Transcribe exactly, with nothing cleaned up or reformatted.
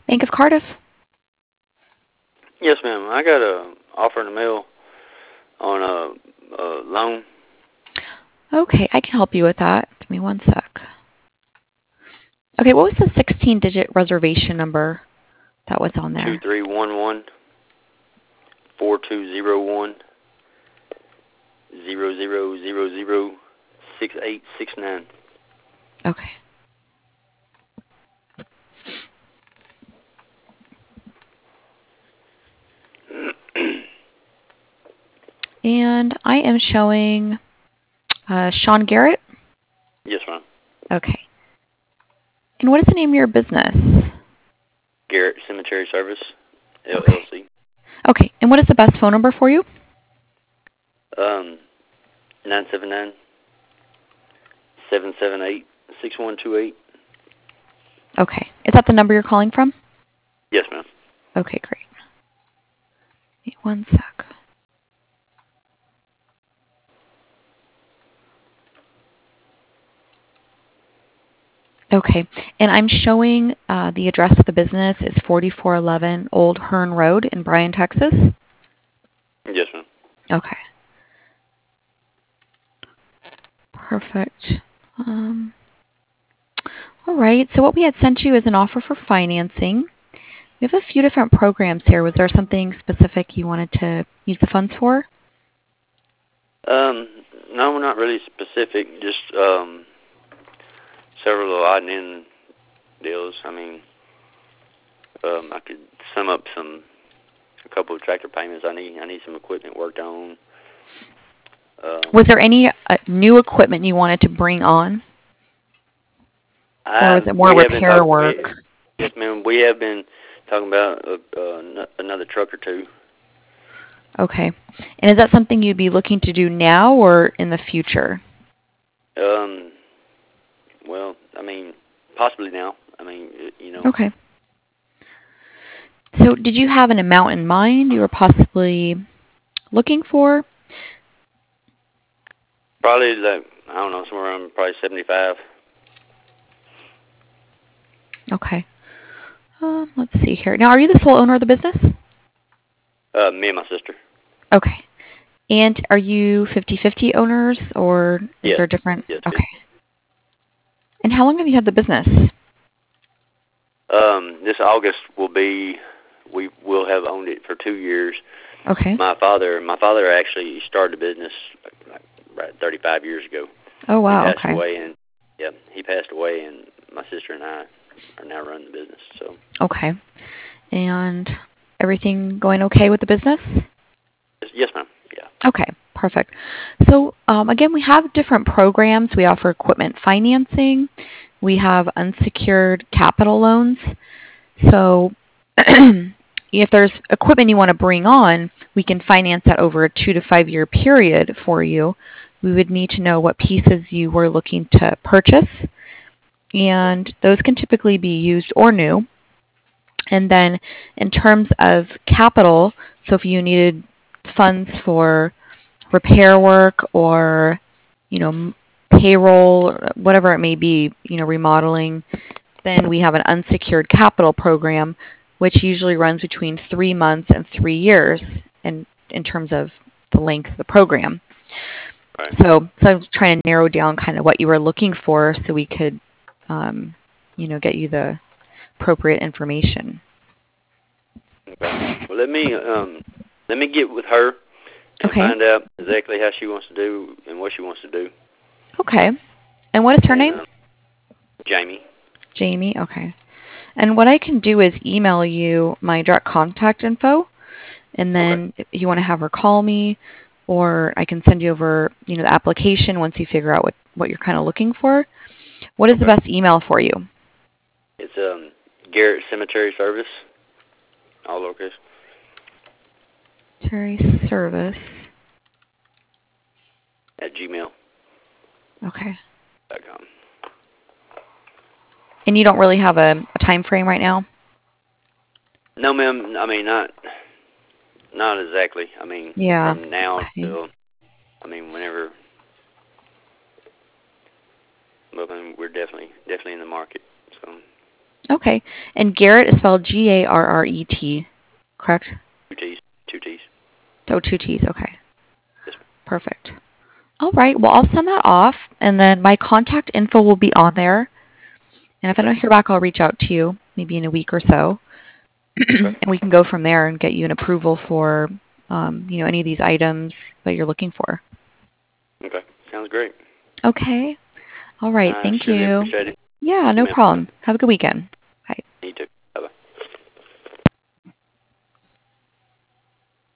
Bank of Cardiff. Yes, ma'am. I got a offer in the mail on a, a loan. Okay, I can help you with that. Give me one sec. Okay, what was the sixteen-digit reservation number that was on there? Two three one one four two zero one zero zero zero zero six eight six nine. Okay. And I am showing uh, Sean Garrett. Yes, ma'am. Okay. And what is the name of your business? Garrett Cemetery Service, L L C. Okay. Okay. And what is the best phone number for you? Um, nine seven nine seven seven eight six one two eight. Okay. Is that the number you're calling from? Yes, ma'am. Okay, great. Wait one sec. Okay, and I'm showing uh, the address of the business is forty-four eleven Old Hearn Road in Bryan, Texas. Yes, ma'am. Okay. Perfect. Um, all right, so what we had sent you is an offer for financing. We have a few different programs here. Was there something specific you wanted to use the funds for? Um, no, not really specific. Just um, several odd and end deals. I mean, um, I could sum up some a couple of tractor payments. I need I need some equipment worked on. Um, Was there any uh, new equipment you wanted to bring on? Or was I, it more we have been repair talking. We, work? yes, ma'am. We have been talking about uh, uh, another truck or two. Okay. And is that something you'd be looking to do now or in the future? Um, well, I mean, possibly now. I mean, you know. Okay. So did you have an amount in mind you were possibly looking for? Probably like, I don't know, somewhere around probably seventy-five. Okay. Um, let's see here. Now, are you the sole owner of the business? Uh, me and my sister. Okay. And are you fifty-fifty owners, or is Yes. there different? Yes. Okay. And how long have you had the business? Um, this August will be, we will have owned it for two years. Okay. My father, my father actually started the business like, right thirty-five years ago. Oh, wow. He passed Okay. away, and yeah, he passed away, and my sister and I are now running the business. So. Okay. And everything going okay with the business? Yes, ma'am. Yeah. Okay, perfect. So um, again, we have different programs. We offer equipment financing. We have unsecured capital loans. So if there's equipment you want to bring on, we can finance that over a two to five year period for you. We would need to know what pieces you were looking to purchase, and those can typically be used or new. And then in terms of capital, so if you needed funds for repair work or, you know, payroll, whatever it may be, you know, remodeling, then we have an unsecured capital program, which usually runs between three months and three years in, in terms of the length of the program. Right. So, so I was trying to narrow down kind of what you were looking for so we could, um, you know, get you the appropriate information. Okay. Well, let me um, let me get with her and Okay. find out exactly how she wants to do and what she wants to do. Okay. And what is her And, name? um, Jamie. Jamie. Okay. And what I can do is email you my direct contact info, and then Okay. if you want to have her call me, or I can send you over, you know, the application once you figure out what, what you're kind of looking for. What is the Okay. best email for you? It's um, Garrett Cemetery Service, all lowercase. Terry Service. At gmail Okay. dot com. And you don't really have a, a time frame right now? No, ma'am. I mean, not not exactly. I mean, Yeah. from now Okay. until, I mean, whenever. But I mean, we're definitely definitely in the market. So. Okay. And Garrett is spelled G A R R E T, correct? Two T's. Two T's. Oh, two T's. Okay. Yes. Perfect. All right. Well, I'll send that off, and then my contact info will be on there. And if I don't hear back, I'll reach out to you maybe in a week or so, Okay. and we can go from there and get you an approval for, um, you know, any of these items that you're looking for. Okay. Sounds great. Okay. All right. I Thank surely you. appreciate it. Yeah, Yes, no ma'am. problem. Have a good weekend.